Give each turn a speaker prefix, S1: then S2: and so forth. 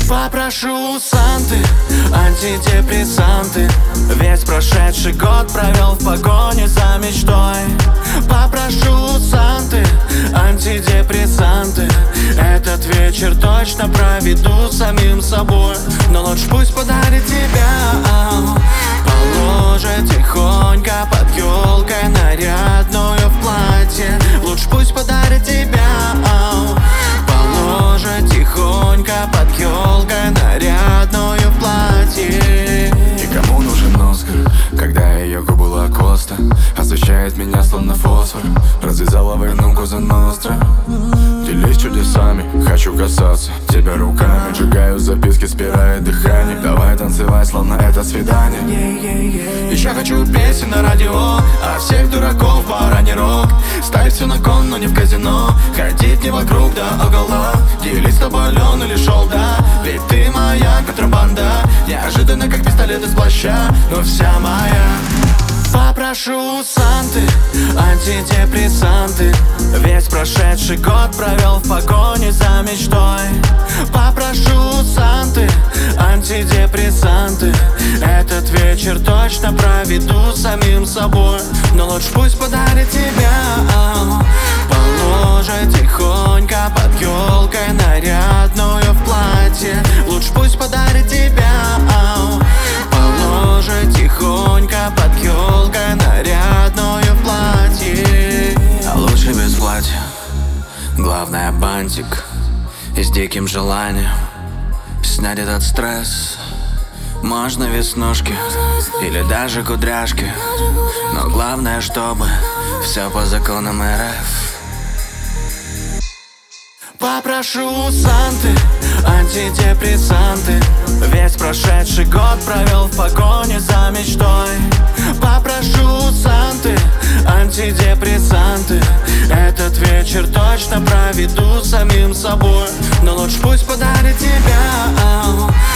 S1: Попрошу у Санты антидепрессанты. Весь прошедший год провел в погоне за мечтой. Попрошу у Санты антидепрессанты. Этот вечер точно проведу с самим собой. Но лучше пусть подарит тебя. Положит тихонько под елкой нарядную в платье. Лучше пусть подарит тебя. Положит тихонько под елкой нарядную в платье.
S2: Никому нужен Оскар, когда ее губы Лакоста освещает меня словно фосфор. Развязала войну Коза Ностра. Делись чудесами, хочу касаться тебя руками. Сжигаю записки, спирая дыхание. Давай танцевать, словно это свидание.
S1: Еще хочу песен на радио, а всех дураков пора не рок. Ставить все на кон, но не в казино. Ходить не вокруг да около. Делить с тобой лен или шелда. Ведь ты моя контрабанда. Неожиданно как пистолет из плаща, но вся моя. Попрошу у Санты антидепрессанты. Весь прошедший год провел в погоне за мечтой. Попрошу у Санты антидепрессанты. Этот вечер точно проведу с самим собой. Но лучше пусть подарит тебя. Положит тихонько под елкой нарядную в платье. Лучше пусть подарит тебя. Положит тихонько под елкой нарядную в платье.
S3: А лучше без платья. Главное бантик. И с диким желанием снять этот стресс. Можно веснушки или даже кудряшки, но главное, чтобы все по законам РФ.
S1: Попрошу у Санты антидепрессанты. Весь прошедший год провел в погоне за мечтой. Попрошу у Санты антидепрессанты. Этот вечер точно проведу с самим собой. Но лучше пусть подарит тебя.